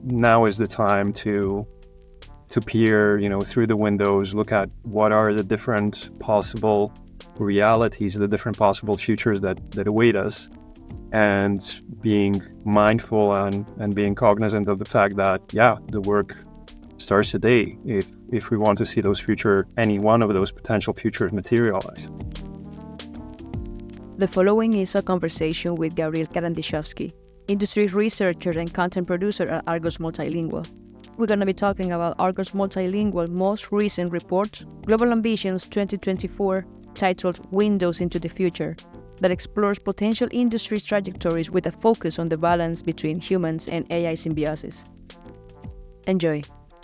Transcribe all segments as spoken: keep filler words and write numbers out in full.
now is the time to to peer, you know, through the windows, look at what are the different possible realities, the different possible futures that, that await us, and being mindful and, and being cognizant of the fact that, yeah, the work starts today if, if we want to see those future, any one of those potential futures materialize. The following is a conversation with Gabriel Karandiszewski, industry researcher and content producer at Argos Multilingual. We're going to be talking about Argos Multilingual most recent report, Global Ambitions twenty twenty-four, titled Windows into the Future, that explores potential industry trajectories with a focus on the balance between humans and A I symbiosis. Enjoy.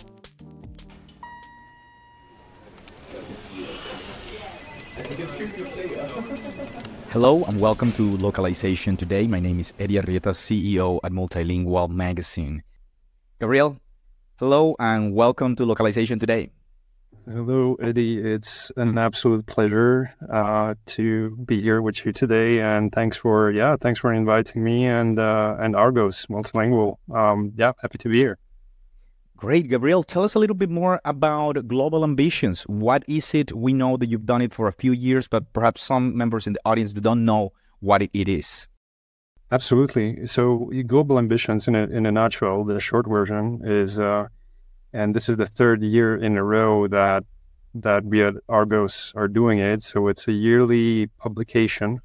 Hello and welcome to Localization Today. My name is Eddie Arrieta, C E O at Multilingual Magazine. Gabriel, hello and welcome to Localization Today. Hello, Eddie. It's an absolute pleasure uh, to be here with you today, and thanks for yeah, thanks for inviting me and uh, and Argos Multilingual. Um, yeah, happy to be here. Great, Gabriel. Tell us a little bit more about Global Ambitions. What is it? We know that you've done it for a few years, but perhaps some members in the audience don't know what it, it is. Absolutely. So, Global Ambitions, in a in a nutshell, the short version is. Uh, And this is the third year in a row that that we at Argos are doing it. So it's a yearly publication.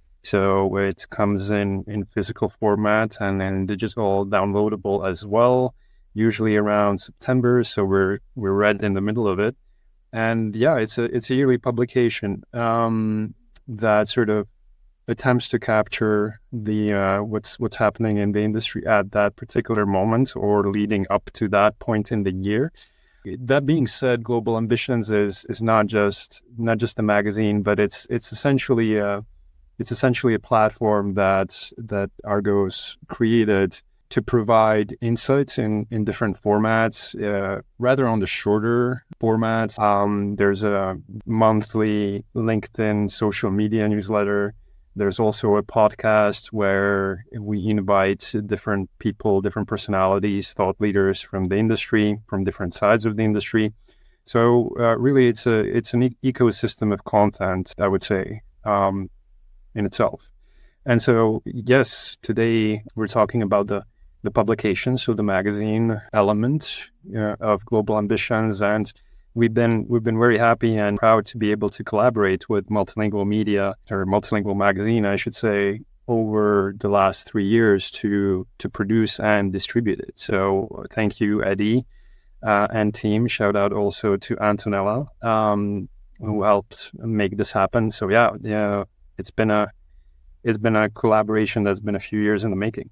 So it comes in, in physical format and then digital downloadable as well, usually around September. So we're we're right in the middle of it. And yeah, it's a it's a yearly publication um, that sort of attempts to capture the uh, what's what's happening in the industry at that particular moment or leading up to that point in the year. That being said, Global Ambitions is is not just not just a magazine, but it's it's essentially a it's essentially a platform that that Argos created to provide insights in in different formats, uh, rather on the shorter formats. Um, there's a monthly LinkedIn social media newsletter. There's also a podcast where we invite different people, different personalities, thought leaders from the industry, from different sides of the industry. So uh, really, it's a it's an e- ecosystem of content, I would say, um, in itself. And so, yes, today we're talking about the the publication, so the magazine element uh, of Global Ambitions, and We've been we've been very happy and proud to be able to collaborate with Multilingual Media, or Multilingual Magazine, I should say, over the last three years to to produce and distribute it. So thank you, Eddie uh, and team. Shout out also to Antonella, um, who helped make this happen. So yeah, yeah, it's been a it's been a collaboration that's been a few years in the making.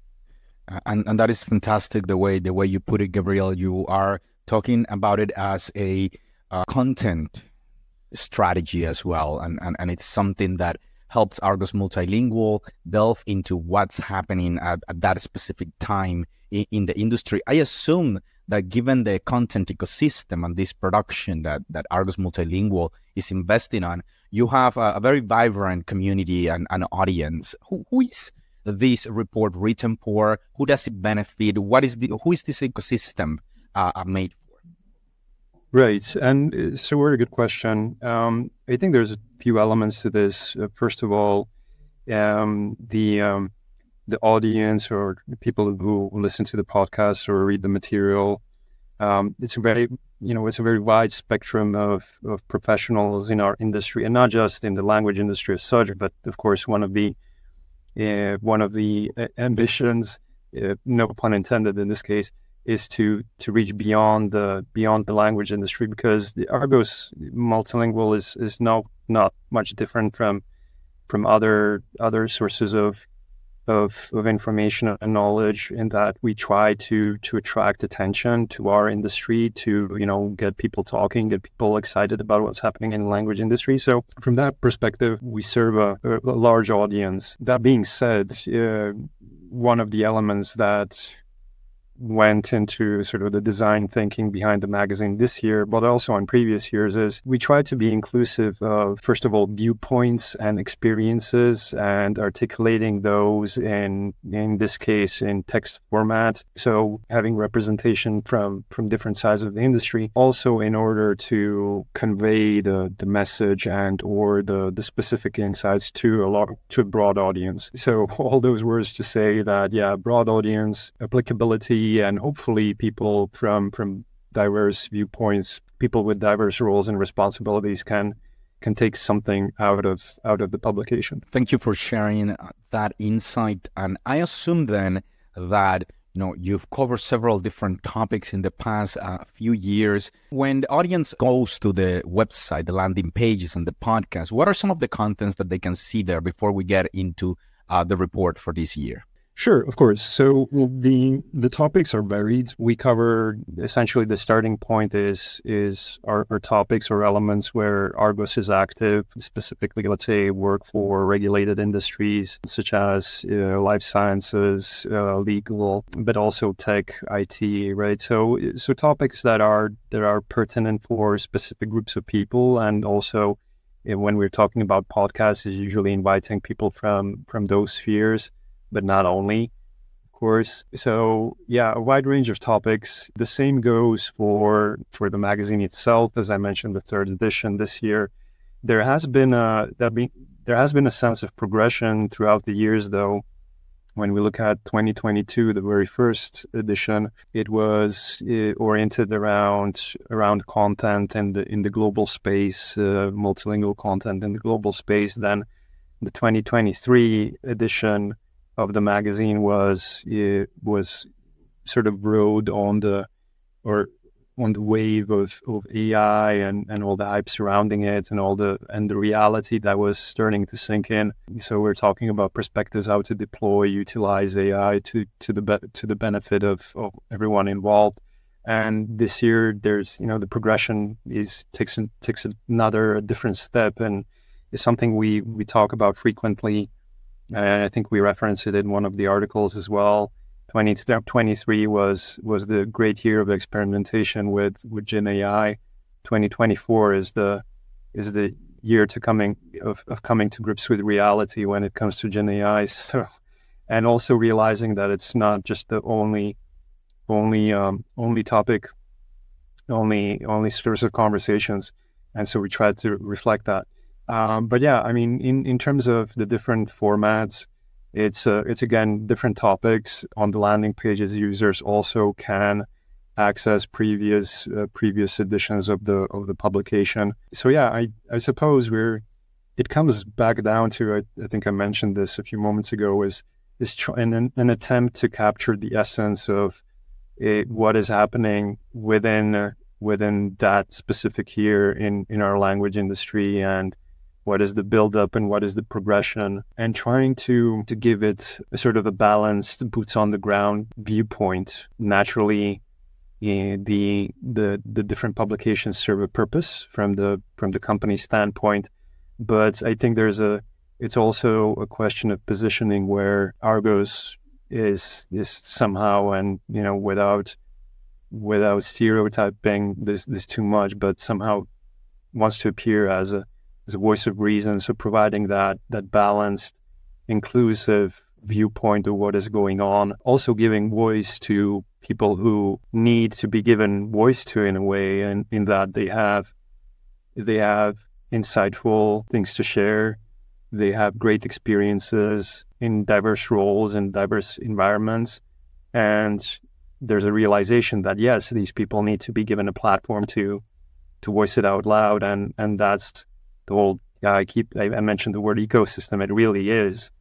Uh, and and that is fantastic. The way the way you put it, Gabriel. You are talking about it as a uh, content strategy as well. And, and, and it's something that helps Argos Multilingual delve into what's happening at, at that specific time in, in the industry. I assume that given the content ecosystem and this production that, that Argos Multilingual is investing on, you have a, a very vibrant community and an audience. Who, who is this report written for? Who does it benefit? What is the, who is this ecosystem Uh, made for? Right, and so very good question. Um, I think there's a few elements to this. Uh, first of all, um, the um, the audience or the people who listen to the podcast or read the material, um, it's a very you know it's a very wide spectrum of of professionals in our industry, and not just in the language industry as such, but of course one of the uh, one of the uh, ambitions, uh, no pun intended in this case, is to to reach beyond the beyond the language industry, because the Argos Multilingual is is no not much different from from other other sources of of of information and knowledge, in that we try to to attract attention to our industry, to you know get people talking, get people excited about what's happening in the language industry. So from that perspective, we serve a, a large audience. That being said, uh, one of the elements that went into sort of the design thinking behind the magazine this year, but also in previous years, is we try to be inclusive of, first of all, viewpoints and experiences, and articulating those in, in this case, in text format. So having representation from, from different sides of the industry, also in order to convey the, the message and or the, the specific insights to a lot, to a broad audience. So all those words to say that, yeah, broad audience, applicability, and hopefully people from, from diverse viewpoints, people with diverse roles and responsibilities can can take something out of out of the publication. Thank you for sharing that insight. And I assume then that you know you've covered several different topics in the past uh, few years. When the audience goes to the website, the landing pages, and the podcast, what are some of the contents that they can see there before we get into uh, the report for this year? Sure, of course. So the the topics are varied. We cover essentially the starting point is is our, our topics or elements where Argos is active, specifically, let's say, work for regulated industries such as uh, life sciences, uh, legal, but also tech, I T, right? So so topics that are that are pertinent for specific groups of people, and also when we're talking about podcasts, is usually inviting people from from those spheres, but not only, of course. So yeah, a wide range of topics. The same goes for for the magazine itself. As I mentioned, the third edition this year. There has been a that be, there has been a sense of progression throughout the years, though. When we look at twenty twenty-two, the very first edition, it was uh, oriented around around content and in, in the global space, uh, multilingual content in the global space. Then the twenty twenty-three edition of the magazine was it was sort of rode on the or on the wave of, of A I and, and all the hype surrounding it and all the and the reality that was starting to sink in. So we're talking about perspectives, how to deploy, utilize A I to to the be- to the benefit of, of everyone involved. And this year, there's you know the progression is takes takes another a different step, and is something we we talk about frequently. And I think we referenced it in one of the articles as well. twenty twenty-three was was the great year of experimentation with, with Gen A I. twenty twenty-four is the is the year to coming of, of coming to grips with reality when it comes to Gen A I. So, and also realizing that it's not just the only only um, only topic, only only source of conversations. And so we tried to reflect that. Um, but yeah, I mean, in, in terms of the different formats, it's uh, it's again different topics on the landing pages. Users also can access previous uh, previous editions of the of the publication. So yeah, I I suppose we're it comes back down to I, I think I mentioned this a few moments ago is is tr- an an attempt to capture the essence of it, what is happening within uh, within that specific year in in our language industry, and what is the build-up and what is the progression, and trying to to give it a sort of a balanced, boots-on-the-ground viewpoint. Naturally, eh, the the the different publications serve a purpose from the from the company standpoint, but I think there's a it's also a question of positioning where Argos is is somehow, and you know without without stereotyping this this too much, but somehow wants to appear as a as a voice of reason, so providing that that balanced, inclusive viewpoint of what is going on, also giving voice to people who need to be given voice to in a way, and in that they have they have insightful things to share, they have great experiences in diverse roles and diverse environments, and there's a realization that yes, these people need to be given a platform to to voice it out loud, and and that's the whole, yeah, I keep, I, I mentioned the word ecosystem. It really is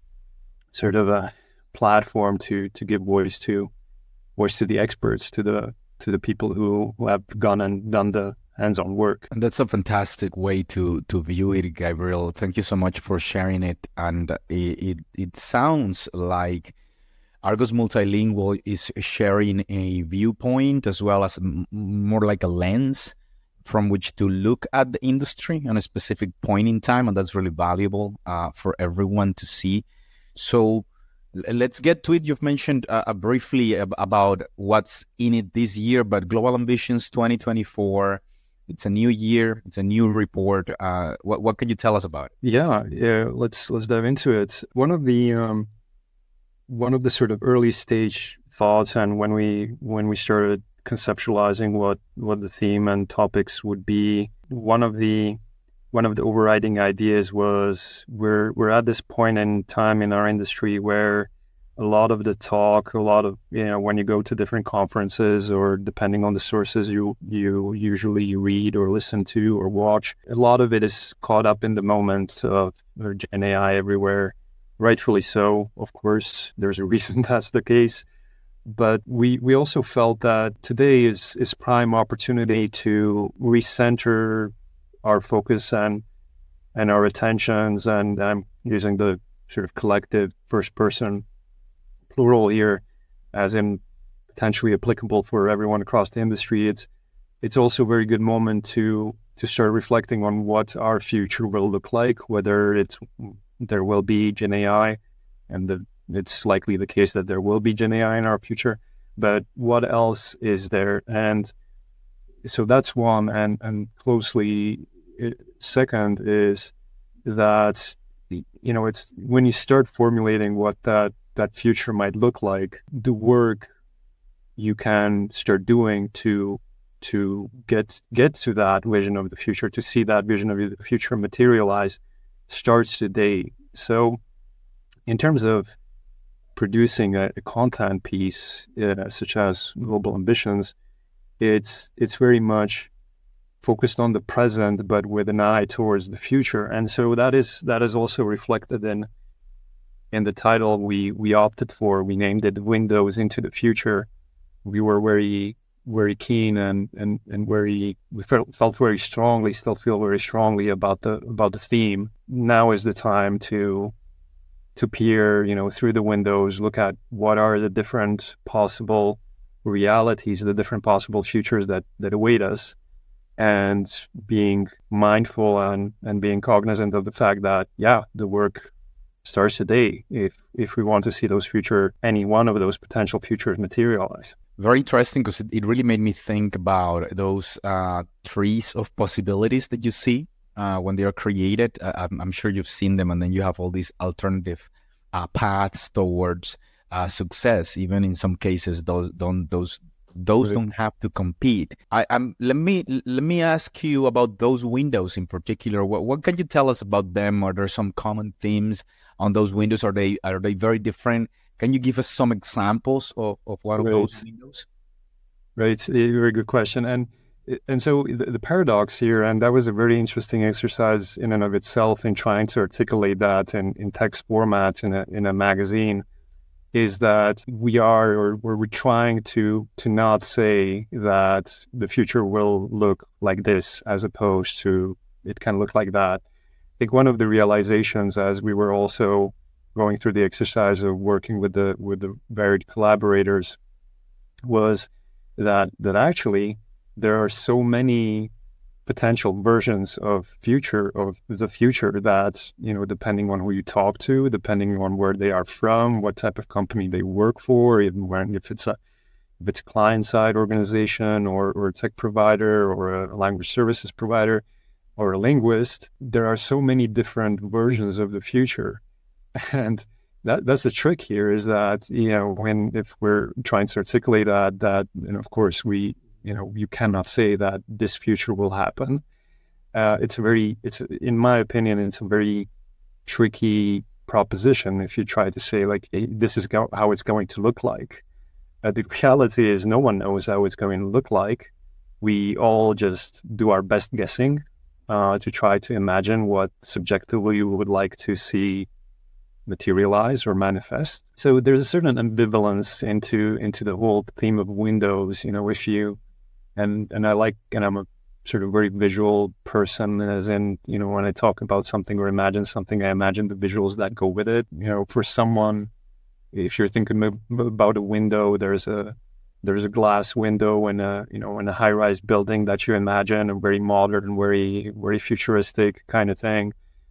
sort of a platform to to give voice to, voice to the experts, to the to the people who, who have gone and done the hands-on work. And that's a fantastic way to to view it, Gabriel. Thank you so much for sharing it. And it it, it sounds like Argos Multilingual is sharing a viewpoint as well as m- more like a lens from which to look at the industry at a specific point in time, and that's really valuable uh, for everyone to see. So L- Let's get to it. You've mentioned uh, uh, briefly ab- about what's in it this year, but Global Ambitions twenty twenty-four, it's a new year, it's a new report. Uh, what what can you tell us about it? Yeah, yeah. Let's let's dive into it. One of the um, one of the sort of early stage thoughts, and when we when we started conceptualizing what what the theme and topics would be, one of the one of the overriding ideas was we're we're at this point in time in our industry where a lot of the talk, a lot of, you know, when you go to different conferences or depending on the sources you you usually read or listen to or watch, a lot of it is caught up in the moment of Gen A I everywhere. Rightfully so, of course. There's a reason that's the case. But we, we also felt that today is is prime opportunity to recenter our focus and and our attentions, and I'm using the sort of collective first person plural here as in potentially applicable for everyone across the industry. It's it's also a very good moment to to start reflecting on what our future will look like, whether it's there will be Gen A I, and the, it's likely the case that there will be Gen A I in our future, but what else is there? And so that's one, and and closely second is that, you know, it's when you start formulating what that that future might look like, the work you can start doing to to get get to that vision of the future, to see that vision of the future materialize, starts today. So in terms of producing a, a content piece uh, such as Global Ambitions, it's it's very much focused on the present, but with an eye towards the future. And so that is that is also reflected in in the title we we opted for. We named it Windows into the Future. We were very very keen and and and very we felt felt very strongly, still feel very strongly about the about the theme. Now is the time to to peer, you know, through the windows, look at what are the different possible realities, the different possible futures that that await us, and being mindful and and being cognizant of the fact that, yeah, the work starts today if if we want to see those future, any one of those potential futures materialize. Very interesting, because it, it really made me think about those uh, trees of possibilities that you see uh, when they are created. Uh, I'm, I'm sure you've seen them, and then you have all these alternative uh, paths towards uh, success. Even in some cases, those don't those those Right. don't have to compete. I, I'm let me let me ask you about those windows in particular. What what can you tell us about them? Are there some common themes on those windows? Are they are they very different? Can you give us some examples of, of one of Right. those windows? Right, it's a very good question. And and so the, the paradox here, and that was a very interesting exercise in and of itself in trying to articulate that in, in text format in a in a magazine, is that we are, or we're trying to to not say that the future will look like this as opposed to it can look like that. I think one of the realizations as we were also going through the exercise of working with the with the varied collaborators was that that actually there are so many potential versions of future of the future that, you know, depending on who you talk to, depending on where they are from, what type of company they work for, even when if it's a if it's a client side organization or or a tech provider or a language services provider or a linguist, there are so many different versions of the future. And that that's the trick here, is that, you know, when if we're trying to articulate that, that, and of course we, you know, you cannot say that this future will happen. Uh, it's a very, it's, in my opinion, it's a very tricky proposition if you try to say, like, hey, this is go- how it's going to look like. Uh, the reality is no one knows how it's going to look like. We all just do our best guessing uh, to try to imagine what subjectively we would like to see materialize or manifest. So there's a certain ambivalence into into the whole theme of windows. You know, if you and and I like, and I'm a sort of very visual person, as in, you know, when I talk about something or imagine something, I imagine the visuals that go with it. You know, for someone, if you're thinking about a window, there's a there's a glass window in a, you know, in a high-rise building that you imagine, a very modern, very very futuristic kind of thing.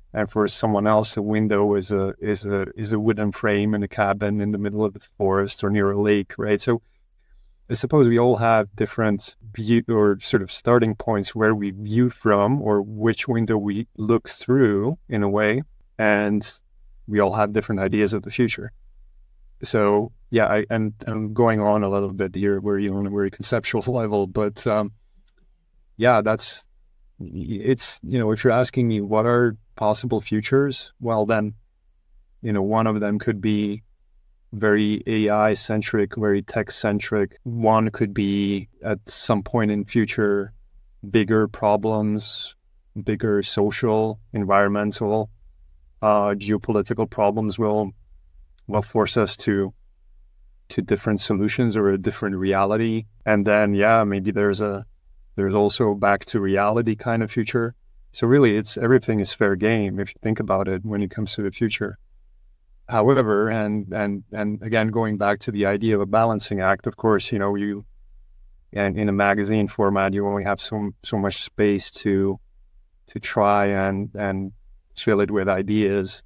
and for someone else, a window is a is a is a wooden frame in a cabin in the middle of the forest or near a lake, right? So I suppose we all have different view or sort of starting points where we view from, or which window we look through in a way, and we all have different ideas of the future. So yeah, I, and I'm going on a little bit here, where you're on a very conceptual level, but um, yeah, that's it's you know, if you're asking me what are possible futures, well then, you know, one of them could be very A I centric, very tech centric. One could be at some point in future, bigger problems, bigger social, environmental, uh, geopolitical problems will will force us to to different solutions or a different reality. And then, yeah, maybe there's a there's also back to reality kind of future. So really, it's everything is fair game if you think about it when it comes to the future. However, and and and again, going back to the idea of a balancing act, of course, you know, you and in a magazine format, you only have so so much space to to try and and fill it with ideas.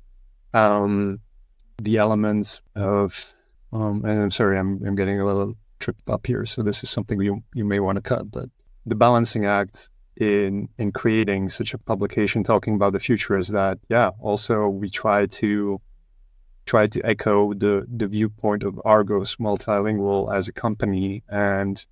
Um, the elements of um, and I'm sorry, I'm I'm getting a little tripped up here, so this is something you you may want to cut. But the balancing act in in creating such a publication talking about the future is that, yeah, also we try to try to echo the the viewpoint of Argos Multilingual as a company, and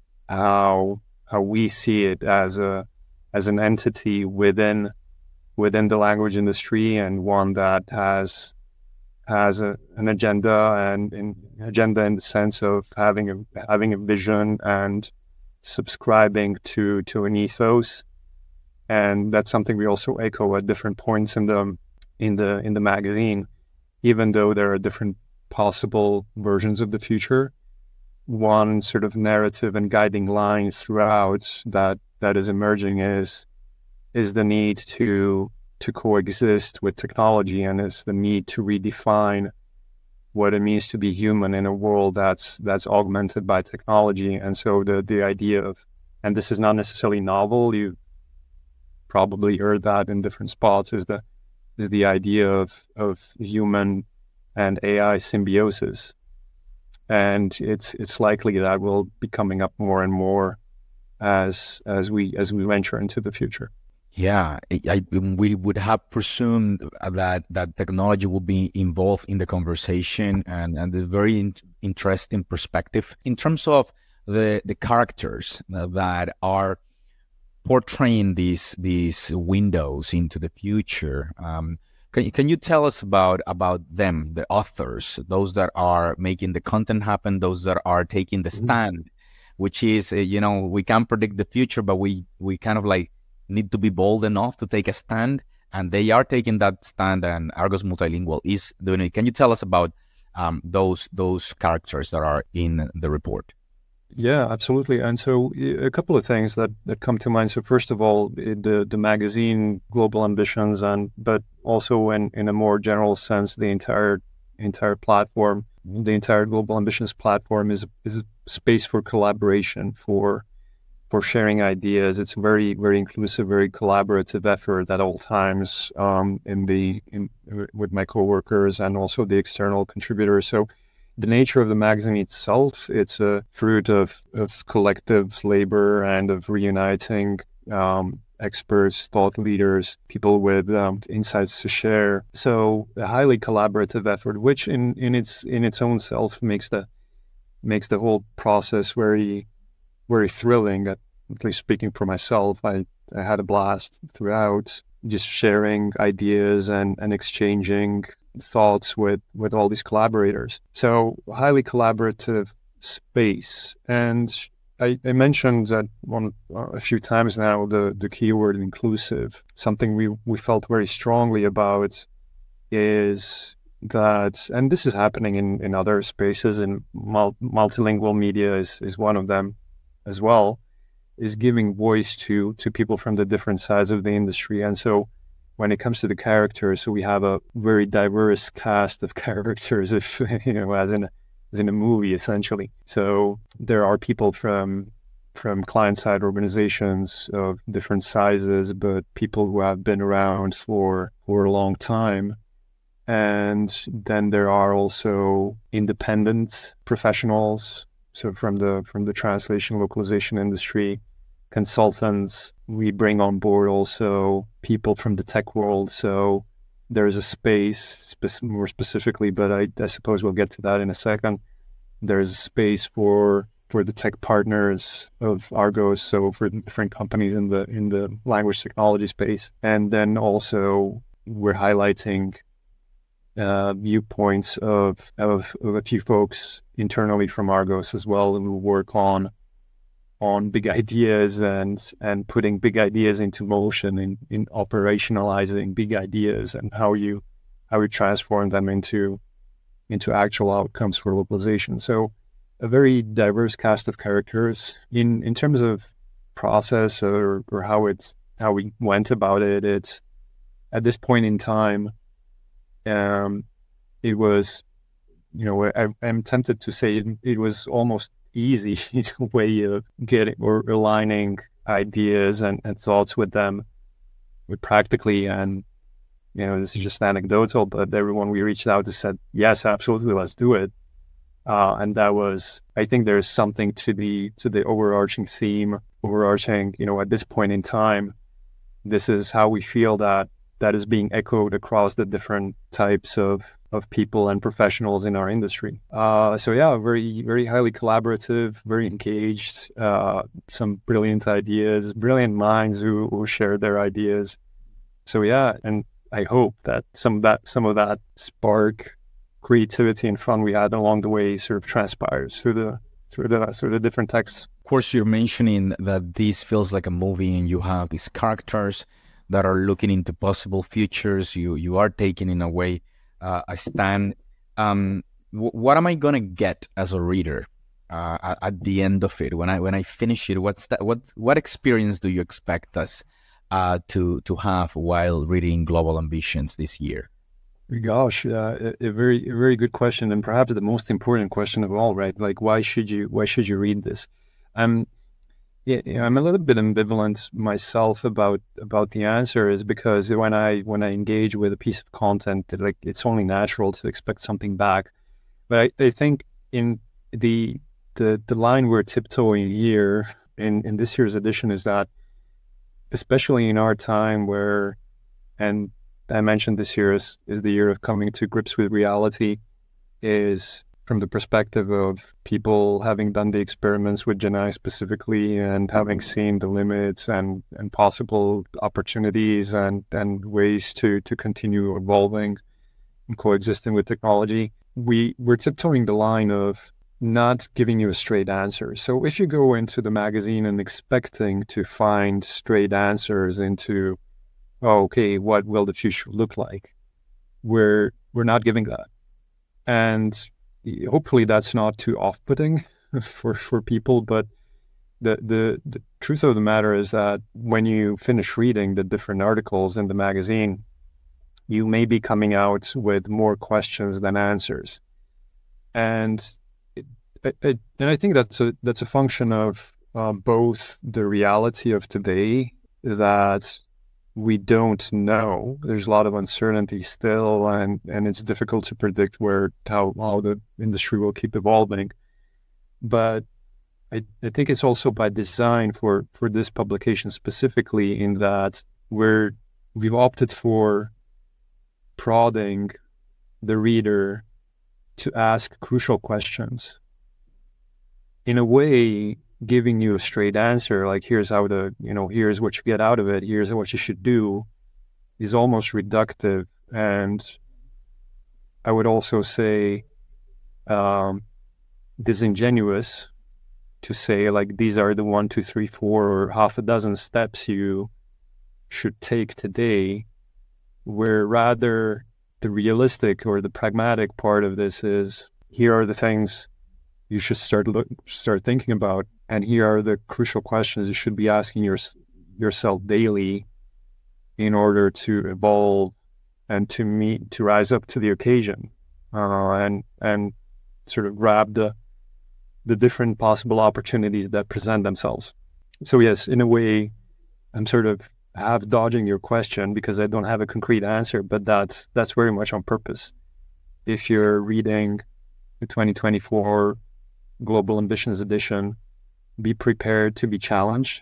how how we see it as a as an entity within within the language industry, and one that has has a, an agenda and an agenda in the sense of having a having a vision and subscribing to to an ethos. And that's something we also echo at different points in the in the in the magazine. Even though there are different possible versions of the future, one sort of narrative and guiding line throughout that that is emerging is is the need to to coexist with technology, and is the need to redefine what it means to be human in a world that's that's augmented by technology. And so the the idea of, and this is not necessarily novel, you probably heard that in different spots, is the is the idea of of human and A I symbiosis. And it's it's likely that will be coming up more and more as as we as we venture into the future. Yeah, I, we would have presumed that that technology would be involved in the conversation, and, and a very in, interesting perspective in terms of the the characters that are portraying these these windows into the future. Um, can can you tell us about about them, the authors, those that are making the content happen, those that are taking the stand, which is uh, you know, we can't predict the future, but we we kind of like need to be bold enough to take a stand, and they are taking that stand, and Argos Multilingual is doing it. Can you tell us about um, those those characters that are in the report? Yeah, absolutely. And so a couple of things that, that come to mind. So first of all, the the magazine Global Ambitions, and but also in, in a more general sense, the entire entire platform, the entire Global Ambitions platform is is a space for collaboration, for for sharing ideas. It's a very, very inclusive, very collaborative effort at all times um, in the in with my coworkers and also the external contributors. So the nature of the magazine itself, it's a fruit of, of collective labor and of reuniting um, experts, thought leaders, people with um, insights to share. So a highly collaborative effort, which in, in its in its own self makes the makes the whole process very, very thrilling. At, at least speaking for myself, I, I had a blast throughout, just sharing ideas and, and exchanging thoughts with, with all these collaborators. So highly collaborative space. And I, I mentioned that one a few times now, the, the keyword inclusive. Something we, we felt very strongly about is that, and this is happening in, in other spaces, and mul- multilingual media is, is one of them as well, is giving voice to to people from the different sides of the industry. And so when it comes to the characters, so we have a very diverse cast of characters, if you know, as in a, as in a movie, essentially. So there are people from from client-side organizations of different sizes, but people who have been around for, for a long time. And then there are also independent professionals, so from the from the translation localization industry, consultants. We bring on board also people from the tech world. So there's a space, spe- more specifically, but I, I suppose we'll get to that in a second. There's a space for for the tech partners of Argos, so for different companies in the in the language technology space. And then also we're highlighting uh, viewpoints of, of of a few folks internally from Argos as well, who work on on big ideas and and putting big ideas into motion, in, in operationalizing big ideas and how you how you transform them into into actual outcomes for localization. So a very diverse cast of characters. In in terms of process or, or how it's how we went about it, it's at this point in time, um, it was, you know, I, I'm tempted to say it, it was almost easy way of getting or aligning ideas and, and thoughts with them, with practically, and you know, this is just anecdotal, but everyone we reached out to said, yes, absolutely, let's do it. Uh, and that was, I think there's something to the to the overarching theme, overarching, you know, at this point in time, this is how we feel that that is being echoed across the different types of, of people and professionals in our industry. Uh, so yeah, very, very highly collaborative, very engaged, uh, some brilliant ideas, brilliant minds who, who shared their ideas. So yeah, and I hope that some of that, some of that spark, creativity and fun we had along the way sort of transpires through the through the through the different texts. Of course, you're mentioning that this feels like a movie, and you have these characters that are looking into possible futures. You you are taking in a way uh, a stand. Um, w- what am I gonna get as a reader uh, at, at the end of it? When I when I finish it, what's that? What what experience do you expect us uh, to to have while reading Global Ambitions this year? Gosh, uh, a, a very, a very good question, and perhaps the most important question of all, right? Like, why should you, why should you read this? Um, yeah, yeah, I'm a little bit ambivalent myself about about the answer, is because when I when I engage with a piece of content, that, like, it's only natural to expect something back. But I, I think in the the the line we're tiptoeing here in in this year's edition is that, especially in our time where, and I mentioned this year is, is the year of coming to grips with reality, is from the perspective of people having done the experiments with Gen A I specifically and having seen the limits and, and possible opportunities and, and ways to, to continue evolving and coexisting with technology. We, we're tiptoeing the line of not giving you a straight answer. So if you go into the magazine and expecting to find straight answers into, oh, okay, what will the future look like? We're we're not giving that, and hopefully that's not too off-putting for for people. But the the the truth of the matter is that when you finish reading the different articles in the magazine, you may be coming out with more questions than answers, and it, it, and I think that's a that's a function of uh, both the reality of today, that we don't know. There's a lot of uncertainty still, and, and it's difficult to predict where how, how the industry will keep evolving. But I, I think it's also by design for, for this publication specifically, in that we're we've opted for prodding the reader to ask crucial questions. In a way, giving you a straight answer, like here's how to, you know, here's what you get out of it, here's what you should do, is almost reductive. And I would also say um, disingenuous to say, like, these are the one, two, three, four, or half a dozen steps you should take today, where rather the realistic or the pragmatic part of this is, here are the things you should start look, start thinking about, and here are the crucial questions you should be asking your, yourself daily in order to evolve and to meet, to rise up to the occasion, uh, and and sort of grab the the different possible opportunities that present themselves. So yes, in a way, I'm sort of half dodging your question because I don't have a concrete answer, but that's that's very much on purpose. If you're reading the twenty twenty-four Global Ambitions edition, be prepared to be challenged,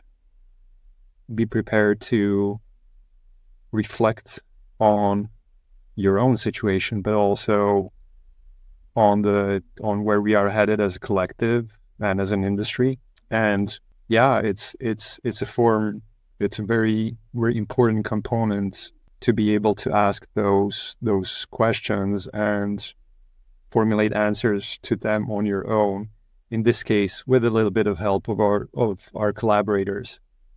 be prepared to reflect on your own situation, but also on the on where we are headed as a collective and as an industry. And yeah, it's it's it's a form, it's a very very important component to be able to ask those those questions and formulate answers to them on your own. In this case, with a little bit of help of our of our collaborators.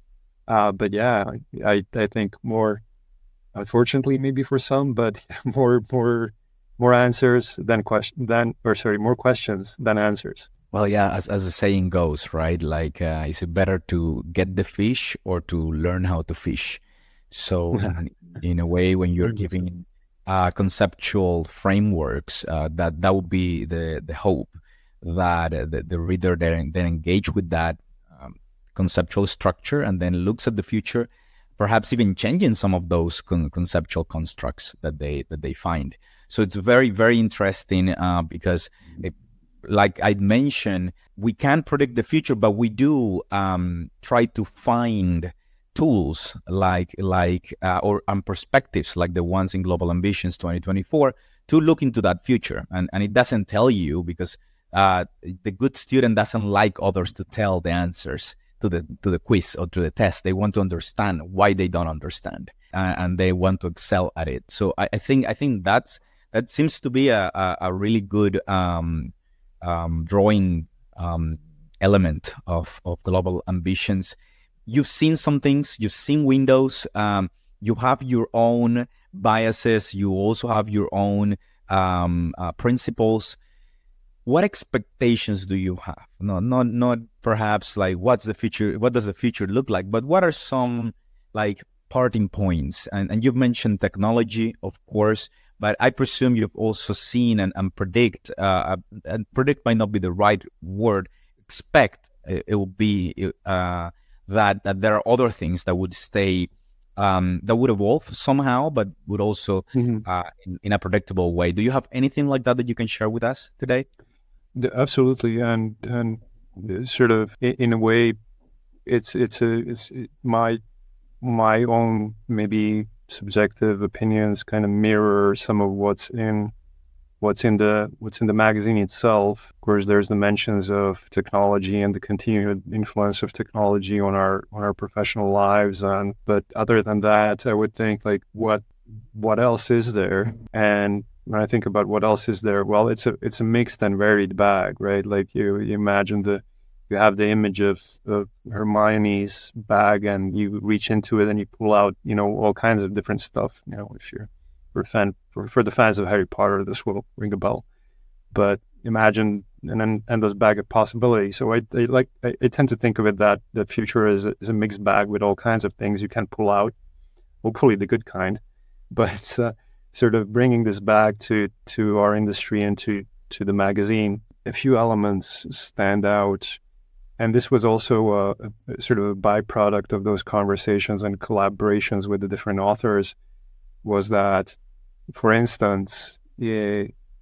Uh, but yeah, I I think more, unfortunately, maybe for some, but more more more answers than question than or sorry, more questions than answers. Well, yeah, as as the saying goes, right? Like, uh, is it better to get the fish or to learn how to fish? So, in, in a way, when you're giving uh, conceptual frameworks, uh, that that would be the the hope that uh, the, the reader then then engage with that um, conceptual structure and then looks at the future, perhaps even changing some of those con- conceptual constructs that they that they find. So it's very very interesting uh, because. It, Like I mentioned, we can't predict the future, but we do um, try to find tools like like uh, or um, perspectives like the ones in Global Ambitions twenty twenty-four to look into that future. And and it doesn't tell you because uh, the good student doesn't like others to tell the answers to the to the quiz or to the test. They want to understand why they don't understand, uh, and they want to excel at it. So I, I think I think that's that seems to be a a, a really good. Um, Um, drawing um, element of, of Global Ambitions. You've seen some things, you've seen windows, um, you have your own biases, you also have your own um, uh, principles. What expectations do you have? No, not not perhaps like what's the future, what does the future look like, but what are some like parting points? And, and you've mentioned technology, of course, but I presume you've also seen and, and predict, uh, and predict might not be the right word, expect it, it will be uh, that, that there are other things that would stay, um, that would evolve somehow, but would also mm-hmm. uh, in, in a predictable way. Do you have anything like that that you can share with us today? Absolutely. And, and sort of in, in a way, it's, it's a, it's my, my own maybe subjective opinions kind of mirror some of what's in what's in the what's in the magazine itself. Of course, there's the mentions of technology and the continued influence of technology on our on our professional lives. And but other than that, I would think like what what else is there? And when I think about what else is there, well, it's a it's a mixed and varied bag, right? Like you, you imagine the you have the image of, of Hermione's bag and you reach into it and you pull out, you know, all kinds of different stuff. You know, if you're for, fan, for, for the fans of Harry Potter, this will ring a bell. But imagine an endless bag of possibilities. So I, I like I, I tend to think of it that the future is a, is a mixed bag with all kinds of things you can pull out, hopefully the good kind. But uh, sort of bringing this back to, to our industry and to, to the magazine, a few elements stand out. And this was also a, a sort of a byproduct of those conversations and collaborations with the different authors, was that, for instance, yeah,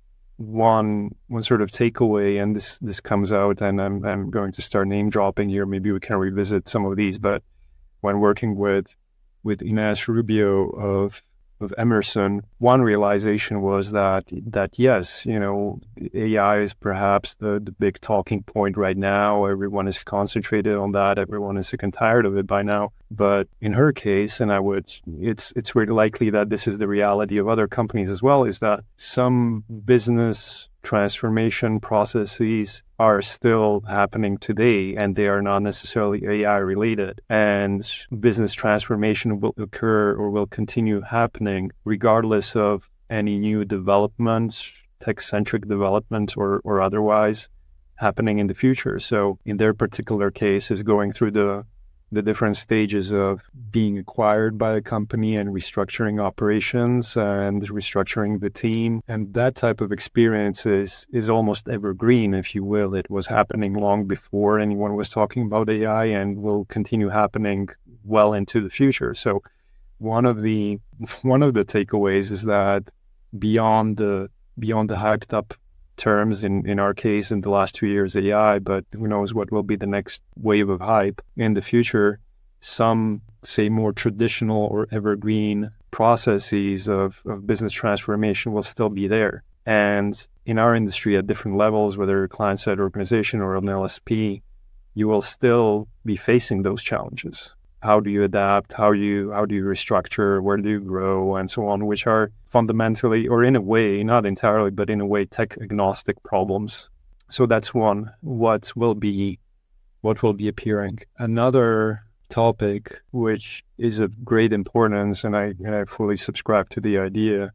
one one sort of takeaway, and this this comes out, and I'm I'm going to start name dropping here. Maybe we can revisit some of these. But when working with with Ines Rubio of of Emerson, one realization was that that yes, you know, A I is perhaps the, the big talking point right now. Everyone is concentrated on that. Everyone is sick and tired of it by now. But in her case, and I would, it's it's very likely that this is the reality of other companies as well, is that some business transformation processes are still happening today, and they are not necessarily A I related. And business transformation will occur or will continue happening regardless of any new developments, tech-centric development or, or otherwise happening in the future. So in their particular case is going through the the different stages of being acquired by a company and restructuring operations and restructuring the team. And that type of experience is, is almost evergreen, if you will. It was happening long before anyone was talking about A I and will continue happening well into the future. So one of the one of the takeaways is that beyond the beyond the hyped up terms, in, in our case, in the last two years, A I, but who knows what will be the next wave of hype in the future, some, say, more traditional or evergreen processes of, of business transformation will still be there. And in our industry at different levels, whether client-side organization or an L S P, you will still be facing those challenges. How do you adapt? How do you how do you restructure? Where do you grow? And so on, which are fundamentally, or in a way, not entirely, but in a way, tech agnostic problems. So that's one. What will be what will be appearing? Another topic, which is of great importance, and I and I fully subscribe to the idea,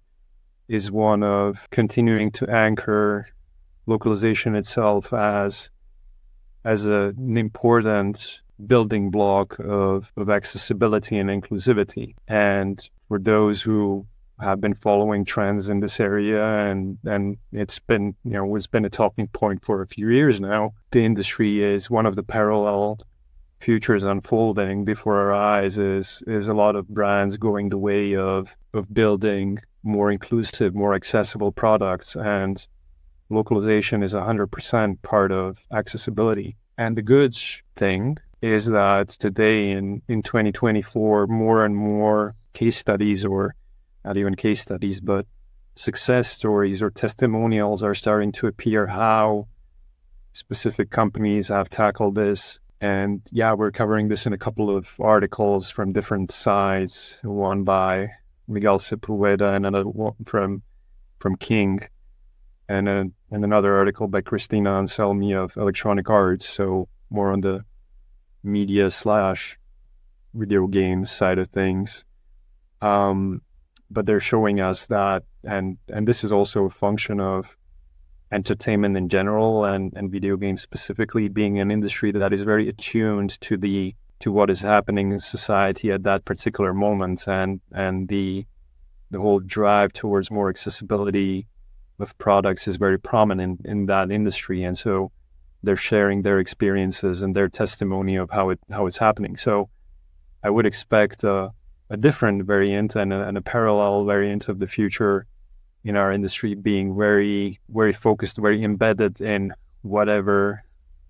is one of continuing to anchor localization itself as as a, an important building block of, of accessibility and inclusivity. And for those who have been following trends in this area, and, and it's been, you know, it's been a talking point for a few years now, the industry is one of the parallel futures unfolding before our eyes is, is a lot of brands going the way of, of building more inclusive, more accessible products. And localization is one hundred percent part of accessibility. And the good thing is that today in, in twenty twenty-four, more and more case studies, or not even case studies, but success stories or testimonials are starting to appear how specific companies have tackled this. And yeah, we're covering this in a couple of articles from different sides, one by Miguel Sepulveda and another one from, from King, and, a, and another article by Christina Anselmi of Electronic Arts. So more on the media slash video games side of things. Um, but they're showing us that, and, and this is also a function of entertainment in general and, and video games specifically being an industry that is very attuned to the to what is happening in society at that particular moment, and and the the whole drive towards more accessibility of products is very prominent in that industry. And so they're sharing their experiences and their testimony of how it how it's happening. So I would expect a, a different variant and a, and a parallel variant of the future in our industry being very, very focused, very embedded in whatever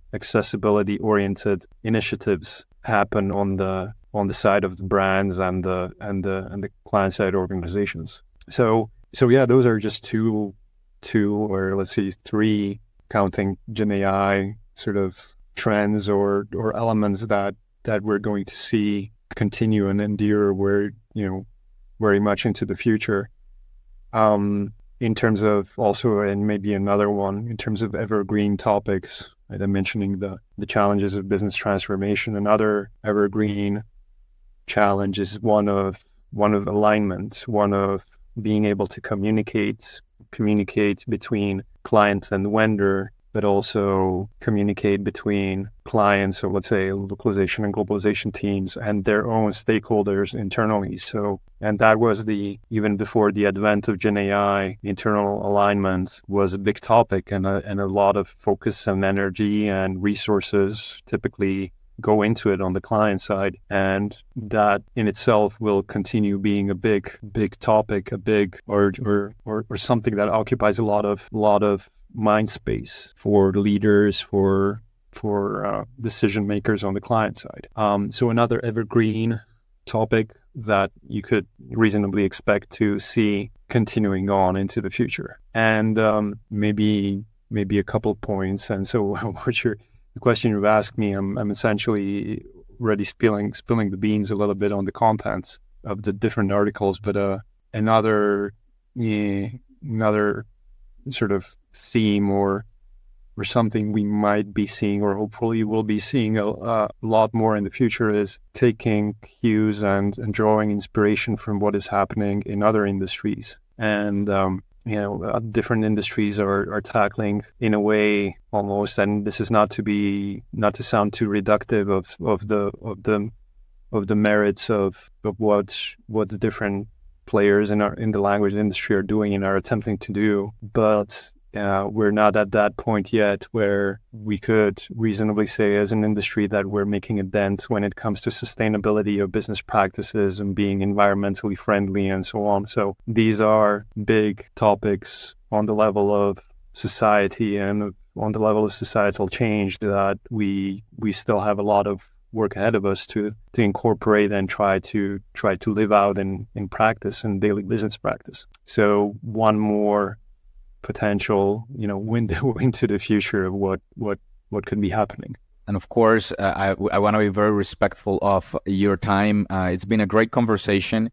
accessibility-oriented initiatives happen on the on the side of the brands and the and the and the client-side organizations. So so yeah, those are just two two or let's say three, counting Gen A I, sort of trends or or elements that that we're going to see continue and endure, where, you know, very much into the future. Um, in terms of also, and maybe another one, in terms of evergreen topics, right, I'm mentioning the the challenges of business transformation. Another evergreen challenge is one of one of alignment, one of being able to communicate communicate between client and vendor, but also communicate between clients, or let's say localization and globalization teams, and their own stakeholders internally. So, and that was the, even before the advent of Gen A I, internal alignment was a big topic, and a, and a lot of focus and energy and resources typically go into it on the client side. And that in itself will continue being a big, big topic, a big, or, or, or, or something that occupies a lot of, lot of mind space for leaders, for for uh, decision makers on the client side. Um, so another evergreen topic that you could reasonably expect to see continuing on into the future. And um, maybe maybe a couple points. And so what you're, the question you've asked me, I'm, I'm essentially already spilling spilling the beans a little bit on the contents of the different articles. But uh, another yeah, another sort of theme or or something we might be seeing, or hopefully will be seeing a, a lot more in the future, is taking cues and, and drawing inspiration from what is happening in other industries. And um, you know, uh, different industries are, are tackling in a way almost, and this is not to be not to sound too reductive of, of the of the of the merits of, of what what the different players in our in the language industry are doing and are attempting to do. But uh, we're not at that point yet where we could reasonably say as an industry that we're making a dent when it comes to sustainability of business practices and being environmentally friendly and so on. So these are big topics on the level of society and on the level of societal change that we we still have a lot of work ahead of us to to incorporate and try to try to live out in in practice and daily business practice. So one more potential, you know, window into the future of what what what could be happening. And of course, uh, I I want to be very respectful of your time. Uh, it's been a great conversation.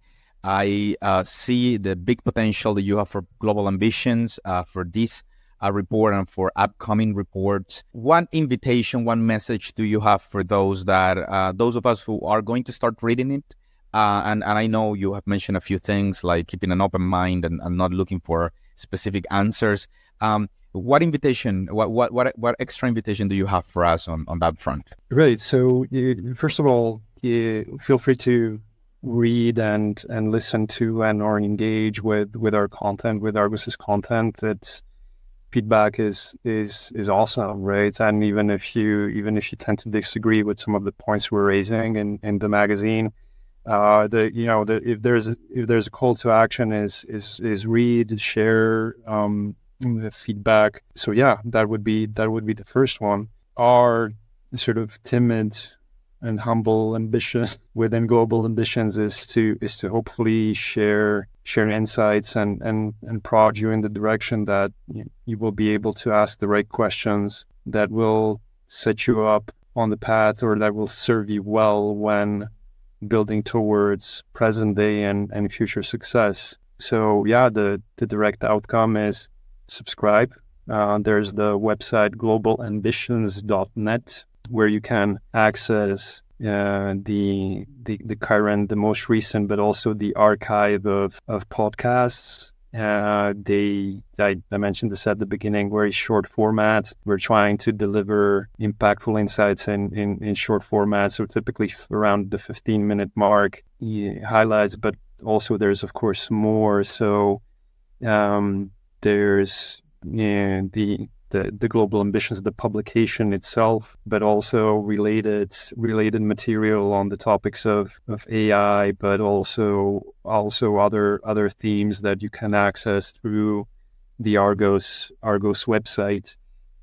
I uh, see the big potential that you have for Global Ambitions, uh, for this uh, report and for upcoming reports. What invitation, one message do you have for those that uh, those of us who are going to start reading it? Uh, and and I know you have mentioned a few things like keeping an open mind and, and not looking for specific answers. Um, what invitation, what, what what what extra invitation do you have for us on, on that front? Right. So you, first of all, you feel free to read and and listen to and or engage with with our content, with Argos's content. It's feedback is is is awesome, right? And even if you even if you tend to disagree with some of the points we're raising in, in the magazine, uh, the you know the if there's a, if there's a call to action is is is read, share um, the feedback. So yeah, that would be that would be the first one. Our sort of timid and humble ambition within Global Ambitions is to is to hopefully share share insights and and and prod you in the direction that you, you will be able to ask the right questions that will set you up on the path or that will serve you well when building towards present day and, and future success. So yeah, the, the direct outcome is subscribe. Uh, there's the website global ambitions dot net where you can access uh, the, the the current, the most recent, but also the archive of, of podcasts. Uh, they, I, I mentioned this at the beginning, very short format. We're trying to deliver impactful insights in, in, in short format. So typically around the fifteen minute mark, yeah, highlights, but also there's of course more. So um, there's yeah, the The, the Global Ambitions, the publication itself, but also related related material on the topics of, of A I, but also also other other themes that you can access through the Argos Argos website.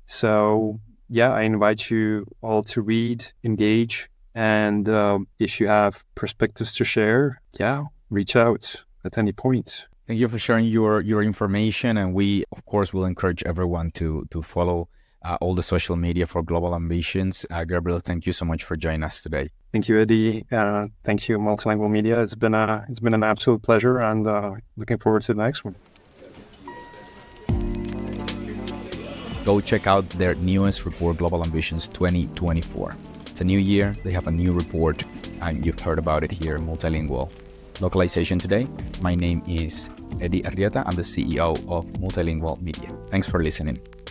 So yeah, I invite you all to read, engage, and um, if you have perspectives to share, yeah, reach out at any point. Thank you for sharing your, your information, and we, of course, will encourage everyone to to follow uh, all the social media for Global Ambitions. Uh, Gabriel, thank you so much for joining us today. Thank you, Eddie. Uh, thank you, Multilingual Media. It's been a it's been an absolute pleasure, and uh, looking forward to the next one. Go check out their newest report, Global Ambitions twenty twenty-four. It's a new year. They have a new report, and you've heard about it here, Multilingual. Localization Today. My name is Eddie Arrieta. I'm the C E O of Multilingual Media. Thanks for listening.